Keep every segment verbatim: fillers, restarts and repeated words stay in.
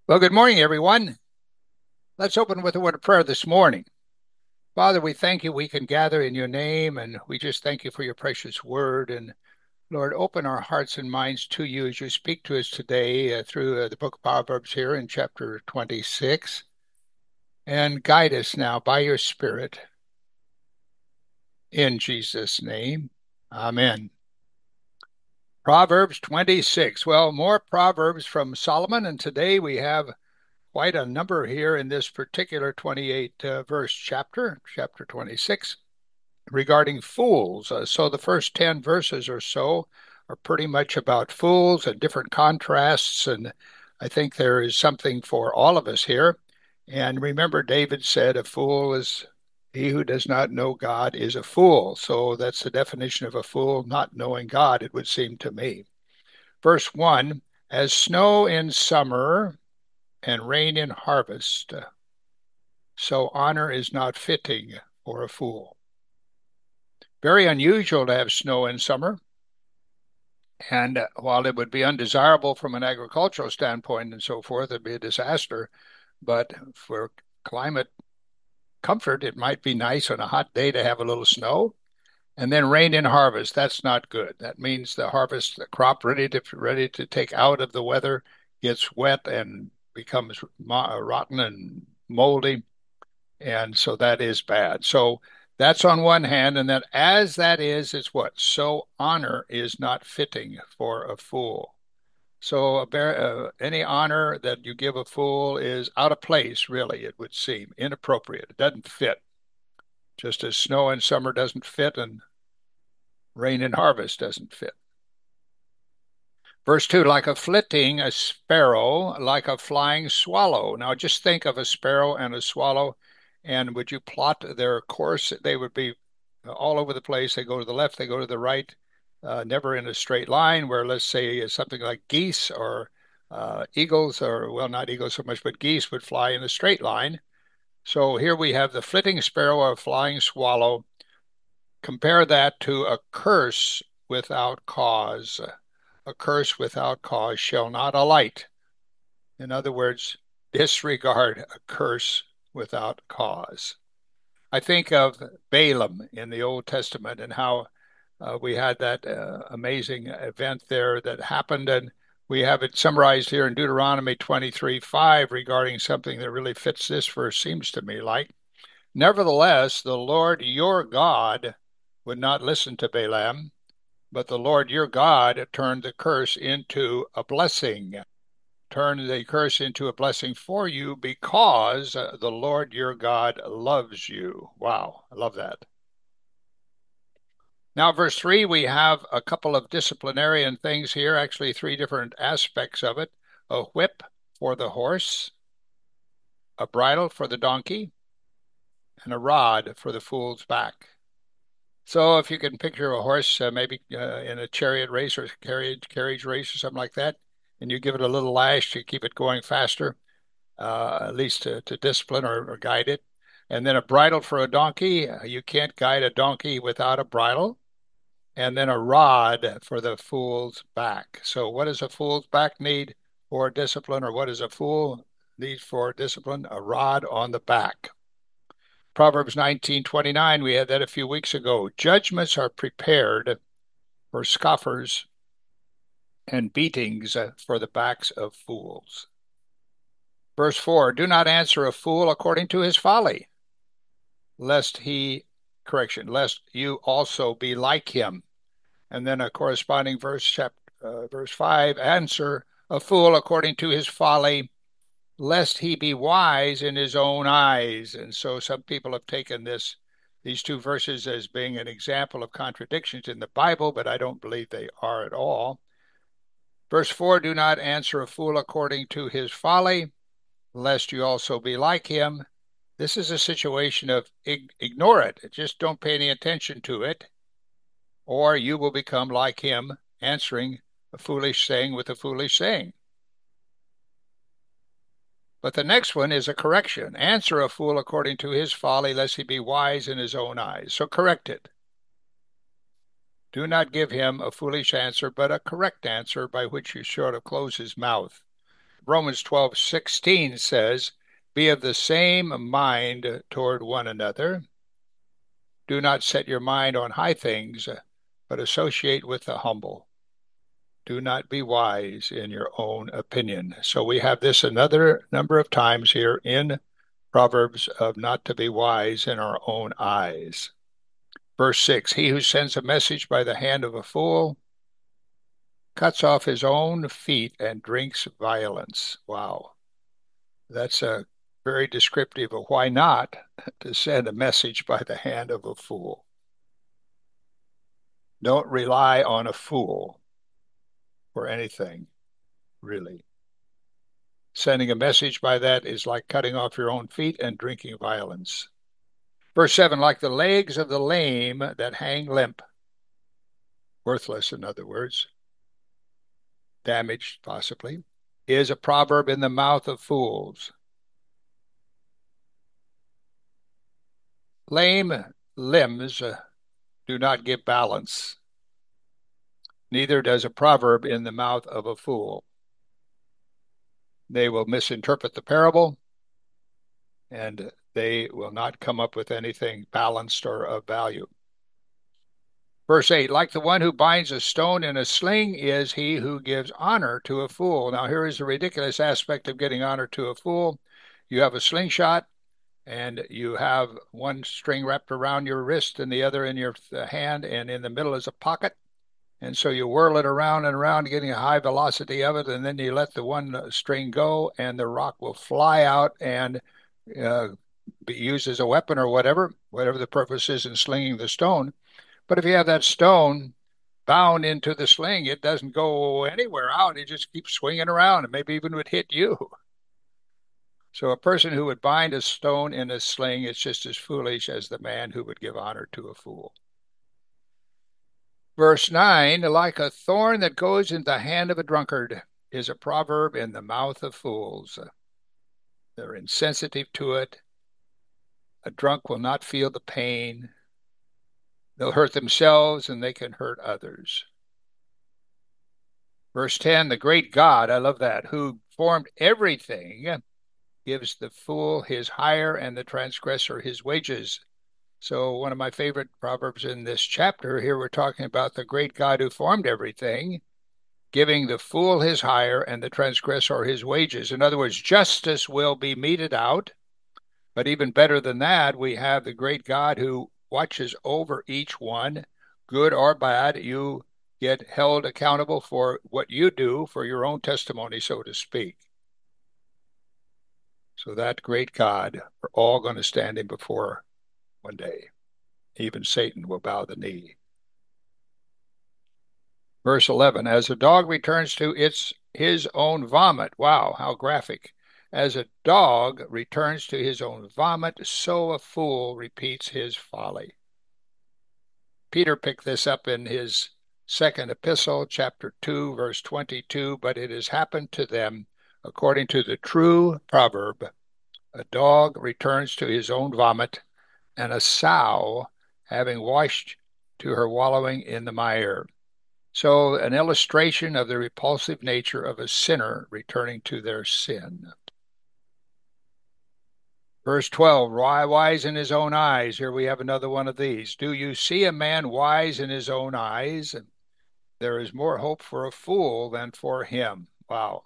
Well, good morning, everyone. Let's open with a word of prayer this morning. Father, we thank you we can gather in your name, and we just thank you for your precious word. And Lord, open our hearts and minds to you as you speak to us today uh, through uh, the book of Proverbs here in chapter twenty-six. And guide us now by your Spirit in Jesus' name. Amen. Proverbs twenty-six. Well, more Proverbs from Solomon, and today we have quite a number here in this particular twenty-eight uh, verse chapter, chapter twenty-six, regarding fools. Uh, so the first ten verses or so are pretty much about fools and different contrasts. And I think there is something for all of us here. And remember, David said, a fool is he who does not know God is a fool. So that's the definition of a fool, not knowing God, it would seem to me. Verse one, as snow in summer and rain in harvest, so honor is not fitting for a fool. Very unusual to have snow in summer, and uh, while it would be undesirable from an agricultural standpoint and so forth, it'd be a disaster, but for climate comfort, it might be nice on a hot day to have a little snow. And then rain in harvest, that's not good. That means the harvest, the crop ready to ready to take out of the weather gets wet and becomes rotten and moldy. And so that is bad. So that's on one hand. And then as that is, it's what? So honor is not fitting for a fool. So a uh, any honor that you give a fool is out of place, really, it would seem, inappropriate. It doesn't fit. Just as snow in summer doesn't fit and rain in harvest doesn't fit. Verse two, like a flitting, a sparrow, like a flying swallow. Now just think of a sparrow and a swallow, and would you plot their course? They would be all over the place. They go to the left, they go to the right, uh, never in a straight line, where let's say something like geese or uh, eagles, or well, not eagles so much, but geese would fly in a straight line. So here we have the flitting sparrow or flying swallow. Compare that to a curse without cause. A curse without cause shall not alight. In other words, disregard a curse without cause. I think of Balaam in the Old Testament and how uh, we had that uh, amazing event there that happened, and we have it summarized here in Deuteronomy twenty-three five regarding something that really fits this verse, seems to me like. Nevertheless, the Lord your God would not listen to Balaam, but the Lord your God turned the curse into a blessing. Turn the curse into a blessing for you because the Lord your God loves you. Wow, I love that. Now, verse three, we have a couple of disciplinarian things here, actually, three different aspects of it: a whip for the horse, a bridle for the donkey, and a rod for the fool's back. So if you can picture a horse, uh, maybe uh, in a chariot race or carriage carriage race or something like that, and you give it a little lash to keep it going faster, uh, at least to, to discipline or, or guide it. And then a bridle for a donkey. Uh, you can't guide a donkey without a bridle. And then a rod for the fool's back. So what does a fool's back need for discipline, or what does a fool need for discipline? A rod on the back. Proverbs nineteen twenty-nine, we had that a few weeks ago. Judgments are prepared for scoffers and beatings for the backs of fools. Verse four, do not answer a fool according to his folly, lest he, correction, lest you also be like him. And then a corresponding verse, chapter, uh, verse five, answer a fool according to his folly, lest he be wise in his own eyes. And so some people have taken this, these two verses as being an example of contradictions in the Bible, but I don't believe they are at all. Verse four, do not answer a fool according to his folly, lest you also be like him. This is a situation of ig- ignore it. Just don't pay any attention to it, or you will become like him, answering a foolish saying with a foolish saying. But the next one is a correction. Answer a fool according to his folly, lest he be wise in his own eyes. So correct it. Do not give him a foolish answer, but a correct answer by which you sort of close his mouth. Romans twelve sixteen says, be of the same mind toward one another. Do not set your mind on high things, but associate with the humble. Do not be wise in your own opinion. So we have this another number of times here in Proverbs of not to be wise in our own eyes. Verse six, he who sends a message by the hand of a fool cuts off his own feet and drinks violence. Wow. That's a very descriptive of why not to send a message by the hand of a fool. Don't rely on a fool for anything, really. Sending a message by that is like cutting off your own feet and drinking violence. Verse seven, like the legs of the lame that hang limp, worthless, in other words, damaged possibly, is a proverb in the mouth of fools. Lame limbs do not give balance. Neither does a proverb in the mouth of a fool. They will misinterpret the parable, and they will not come up with anything balanced or of value. Verse eight, like the one who binds a stone in a sling is he who gives honor to a fool. Now, here is the ridiculous aspect of getting honor to a fool. You have a slingshot, and you have one string wrapped around your wrist and the other in your hand, and in the middle is a pocket. And so you whirl it around and around, getting a high velocity of it, and then you let the one string go, and the rock will fly out and uh, be used as a weapon or whatever, whatever the purpose is in slinging the stone. But if you have that stone bound into the sling, it doesn't go anywhere out. It just keeps swinging around, and maybe even would hit you. So a person who would bind a stone in a sling is just as foolish as the man who would give honor to a fool. Verse nine, like a thorn that goes in the hand of a drunkard is a proverb in the mouth of fools. They're insensitive to it. A drunk will not feel the pain. They'll hurt themselves and they can hurt others. Verse ten, the great God, I love that, who formed everything, gives the fool his hire and the transgressor his wages. So one of my favorite proverbs in this chapter, here we're talking about the great God who formed everything, giving the fool his hire and the transgressor his wages. In other words, justice will be meted out. But even better than that, we have the great God who watches over each one, good or bad. You get held accountable for what you do, for your own testimony, so to speak. So that great God, we're all going to stand him before one day. Even Satan will bow the knee. Verse eleven, as a dog returns to its his own vomit. Wow, how graphic. As a dog returns to his own vomit, so a fool repeats his folly. Peter picked this up in his second epistle, chapter two, verse twenty-two, but it has happened to them according to the true proverb. A dog returns to his own vomit, and a sow, having washed to her wallowing in the mire. So an illustration of the repulsive nature of a sinner returning to their sin. Verse twelve, wise in his own eyes. Here we have another one of these. Do you see a man wise in his own eyes? There is more hope for a fool than for him. Wow.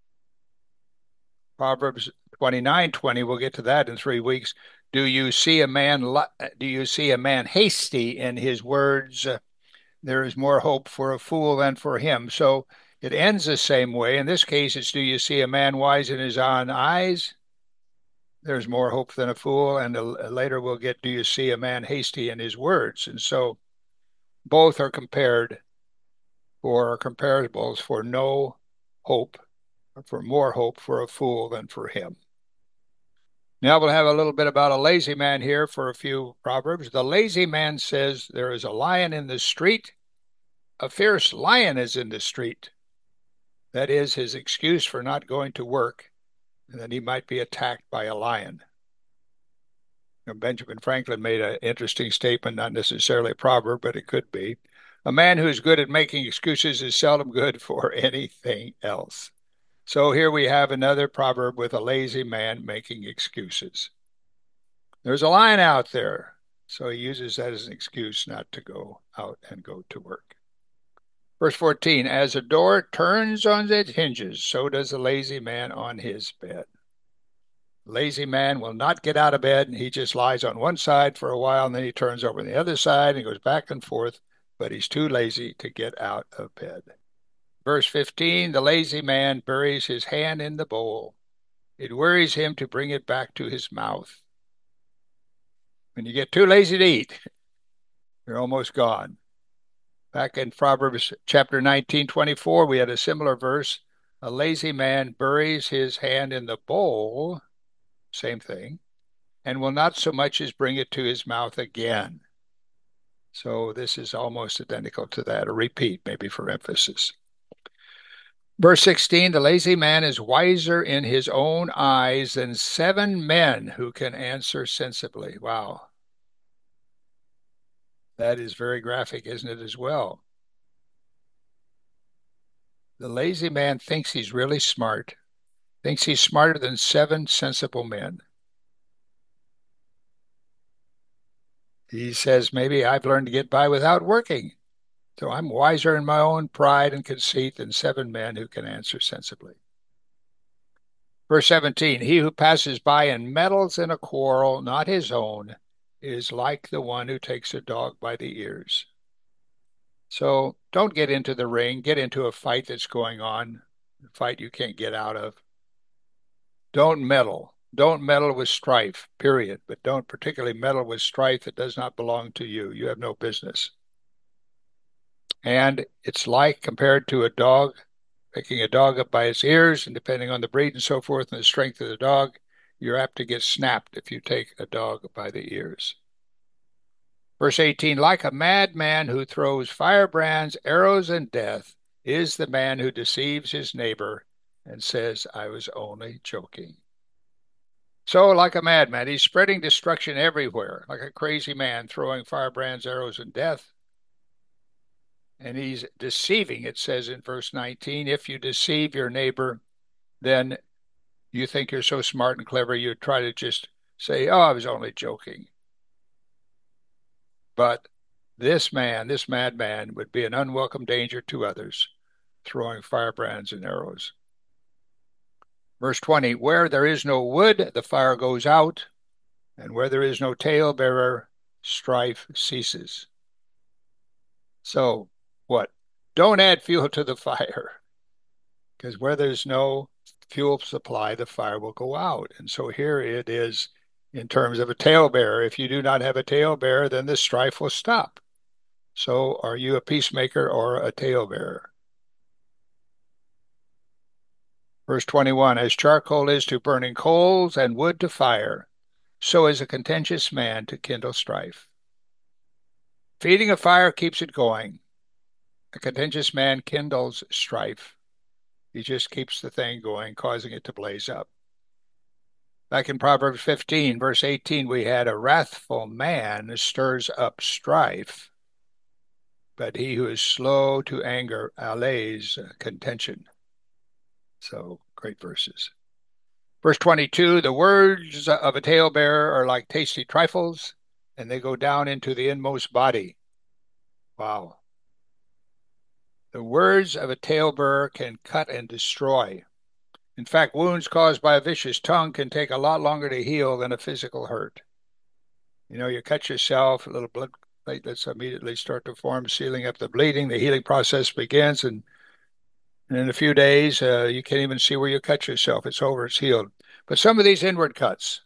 Proverbs twenty-nine twenty, we'll get to that in three weeks. Do you see a man do you see a man hasty in his words? There is more hope for a fool than for him. So it ends the same way. In this case, it's do you see a man wise in his own eyes? There's more hope than a fool. And later we'll get, do you see a man hasty in his words? And so both are compared for comparables for no hope, for more hope for a fool than for him. Now we'll have a little bit about a lazy man here for a few proverbs. The lazy man says, there is a lion in the street. A fierce lion is in the street. That is his excuse for not going to work, and that he might be attacked by a lion. You know, Benjamin Franklin made an interesting statement, not necessarily a proverb, but it could be. A man who is good at making excuses is seldom good for anything else. So here we have another proverb with a lazy man making excuses. There's a lion out there. So he uses that as an excuse not to go out and go to work. Verse fourteen, as a door turns on its hinges, so does a lazy man on his bed. Lazy man will not get out of bed. He just lies on one side for a while, and then he turns over on the other side and goes back and forth, but he's too lazy to get out of bed. Verse fifteen, the lazy man buries his hand in the bowl. It worries him to bring it back to his mouth. When you get too lazy to eat, you're almost gone. Back in Proverbs chapter nineteen, twenty-four, we had a similar verse. A lazy man buries his hand in the bowl, same thing, and will not so much as bring it to his mouth again. So this is almost identical to that, a repeat, maybe for emphasis. Verse sixteen, the lazy man is wiser in his own eyes than seven men who can answer sensibly. Wow. That is very graphic, isn't it, as well? The lazy man thinks he's really smart, thinks he's smarter than seven sensible men. He says, maybe I've learned to get by without working. So I'm wiser in my own pride and conceit than seven men who can answer sensibly. Verse seventeen, he who passes by and meddles in a quarrel not his own is like the one who takes a dog by the ears. So don't get into the ring, get into a fight that's going on, a fight you can't get out of. Don't meddle. Don't meddle with strife, period. But don't particularly meddle with strife that does not belong to you. You have no business. And it's like compared to a dog, picking a dog up by its ears, and depending on the breed and so forth and the strength of the dog, you're apt to get snapped if you take a dog by the ears. Verse eighteen, like a madman who throws firebrands, arrows, and death is the man who deceives his neighbor and says, I was only joking. So like a madman, he's spreading destruction everywhere, like a crazy man throwing firebrands, arrows, and death. And he's deceiving, it says in verse nineteen, if you deceive your neighbor, then you think you're so smart and clever, you try to just say, oh, I was only joking. But this man, this madman, would be an unwelcome danger to others, throwing firebrands and arrows. Verse twenty, where there is no wood, the fire goes out, and where there is no talebearer, strife ceases. So what? Don't add fuel to the fire, because where there's no fuel supply, the fire will go out. And so here it is in terms of a talebearer. If you do not have a talebearer, then the strife will stop. So are you a peacemaker or a talebearer? Verse twenty-one, as charcoal is to burning coals and wood to fire, so is a contentious man to kindle strife. Feeding a fire keeps it going. A contentious man kindles strife. He just keeps the thing going, causing it to blaze up. Back in Proverbs fifteen, verse eighteen, we had a wrathful man stirs up strife, but he who is slow to anger allays contention. So great verses. Verse twenty-two, the words of a talebearer are like tasty trifles, and they go down into the inmost body. Wow. The words of a talebearer can cut and destroy. In fact, wounds caused by a vicious tongue can take a lot longer to heal than a physical hurt. You know, you cut yourself, a little blood platelets immediately start to form, sealing up the bleeding. The healing process begins, and, and in a few days, uh, you can't even see where you cut yourself. It's over, it's healed. But some of these inward cuts,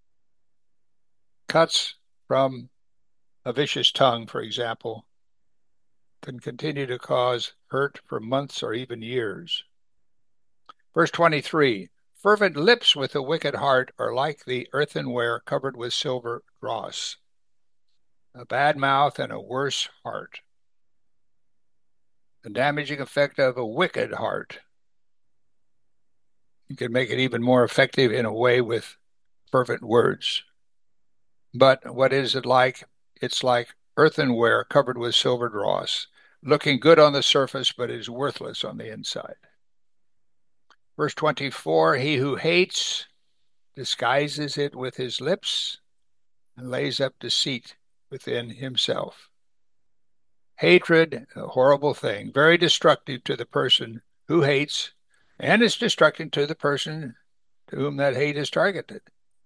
cuts from a vicious tongue, for example, can continue to cause hurt for months or even years. Verse twenty-three, fervent lips with a wicked heart are like the earthenware covered with silver dross. A bad mouth and a worse heart. The damaging effect of a wicked heart. You can make it even more effective in a way with fervent words. But what is it like? It's like earthenware covered with silver dross, looking good on the surface, but is worthless on the inside. Verse twenty-four, he who hates disguises it with his lips and lays up deceit within himself. Hatred, a horrible thing, very destructive to the person who hates, and it's destructive to the person to whom that hate is targeted.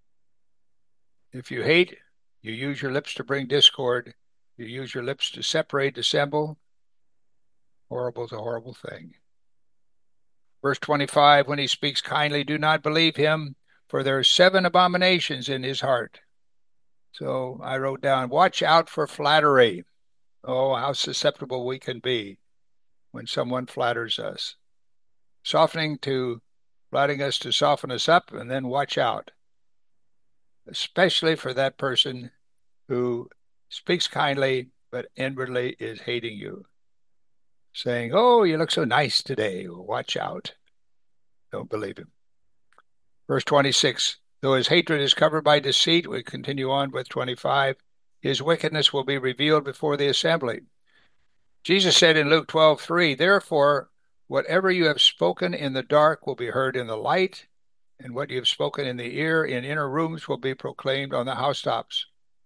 If you hate, you use your lips to bring discord. You use your lips to separate, dissemble. Horrible is a horrible thing. Verse twenty-five, when he speaks kindly, do not believe him, for there are seven abominations in his heart. So I wrote down, watch out for flattery. Oh, how susceptible we can be when someone flatters us. Softening to, flattering us to soften us up, and then watch out. Especially for that person who speaks kindly, but inwardly is hating you. Saying, oh, you look so nice today. Watch out. Don't believe him. Verse twenty-six, though his hatred is covered by deceit, we continue on with twenty-five, his wickedness will be revealed before the assembly. Jesus said in Luke twelve three, therefore, whatever you have spoken in the dark will be heard in the light, and what you have spoken in the ear in inner rooms will be proclaimed on the housetops.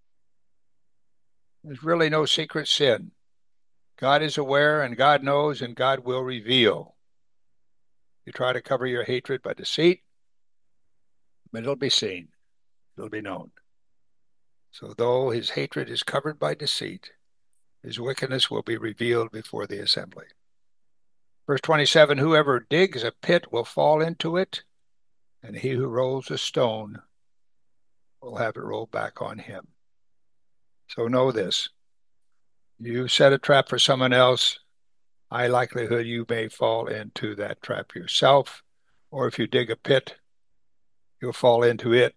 There's really no secret sin. God is aware, and God knows, and God will reveal. You try to cover your hatred by deceit, but it'll be seen. It'll be known. So though his hatred is covered by deceit, his wickedness will be revealed before the assembly. Verse twenty-seven, whoever digs a pit will fall into it, and he who rolls a stone will have it rolled back on him. So know this. You set a trap for someone else, high likelihood you may fall into that trap yourself, or if you dig a pit, you'll fall into it.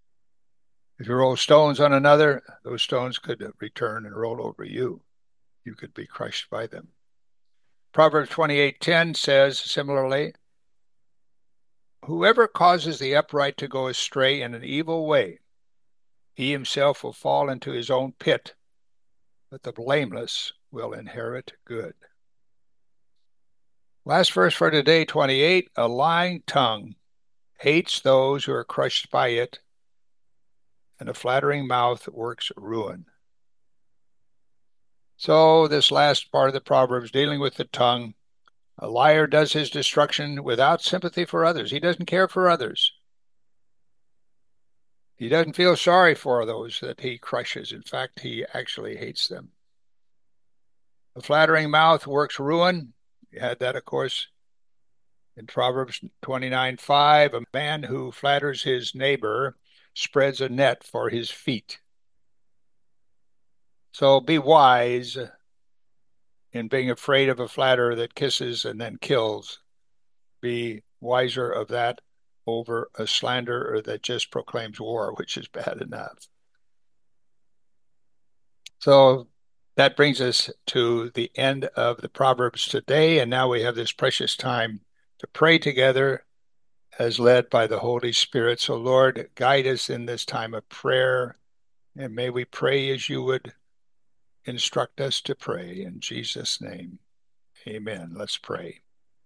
If you roll stones on another, those stones could return and roll over you. You could be crushed by them. Proverbs twenty-eight ten says similarly, whoever causes the upright to go astray in an evil way, he himself will fall into his own pit, but the blameless will inherit good. Last verse for today, twenty-eight, a lying tongue hates those who are crushed by it, and a flattering mouth works ruin. So this last part of the Proverbs dealing with the tongue, a liar does his destruction without sympathy for others. He doesn't care for others. He doesn't feel sorry for those that he crushes. In fact, he actually hates them. A flattering mouth works ruin. We had that, of course, in Proverbs twenty-nine five. A man who flatters his neighbor spreads a net for his feet. So be wise in being afraid of a flatterer that kisses and then kills. Be wiser of that over a slanderer that just proclaims war, which is bad enough. So that brings us to the end of the Proverbs today, and now we have this precious time to pray together as led by the Holy Spirit. So Lord, guide us in this time of prayer, and may we pray as you would instruct us to pray. In Jesus' name, amen. Let's pray.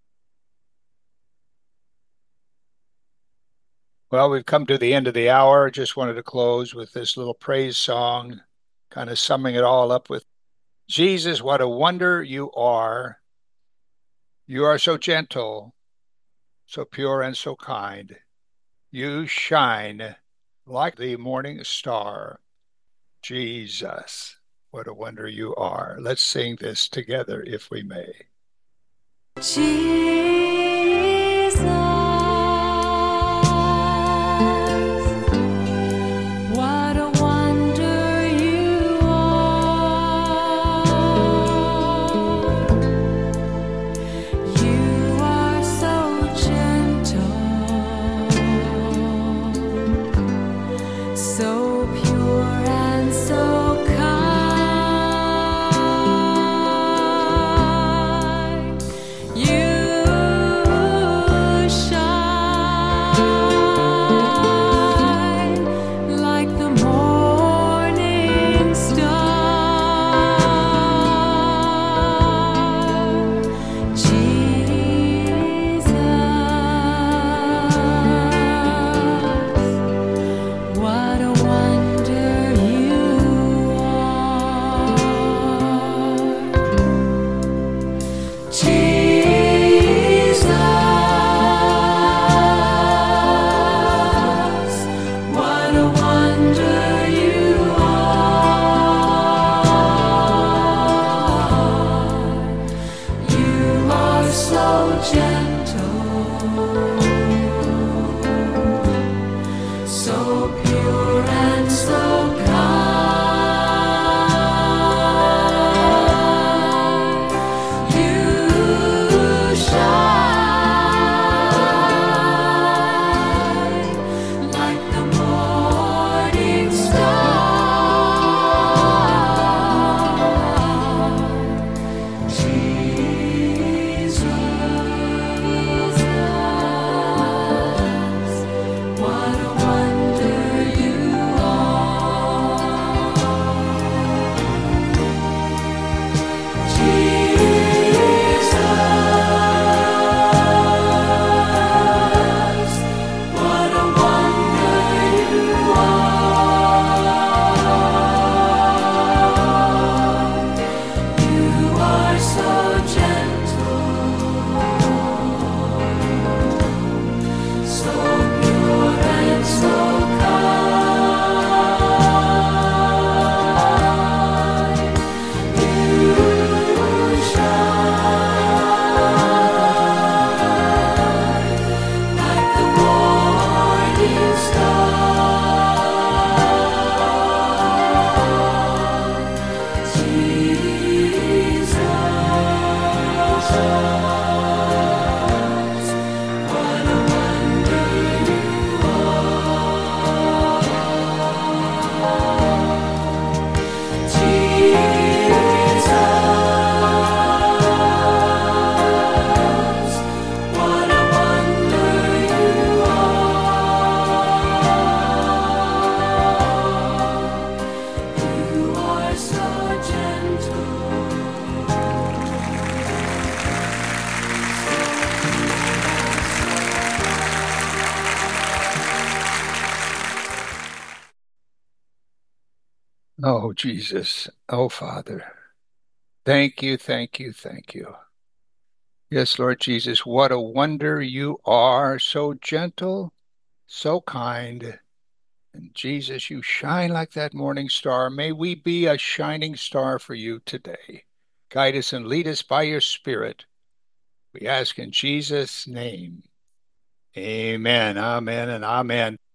Well, we've come to the end of the hour. Just wanted to close with this little praise song, kind of summing it all up with, Jesus, what a wonder you are. You are so gentle, so pure and so kind. You shine like the morning star. Jesus, what a wonder you are. Let's sing this together if we may. Jesus, what a wonder you are. You are so gentle, so pure and so kind. You Oh, Jesus. Oh, Father. Thank you, thank you, thank you. Yes, Lord Jesus, what a wonder you are, so gentle, so kind. And Jesus, you shine like that morning star. May we be a shining star for you today. Guide us and lead us by your Spirit. We ask in Jesus' name. Amen, amen, and amen.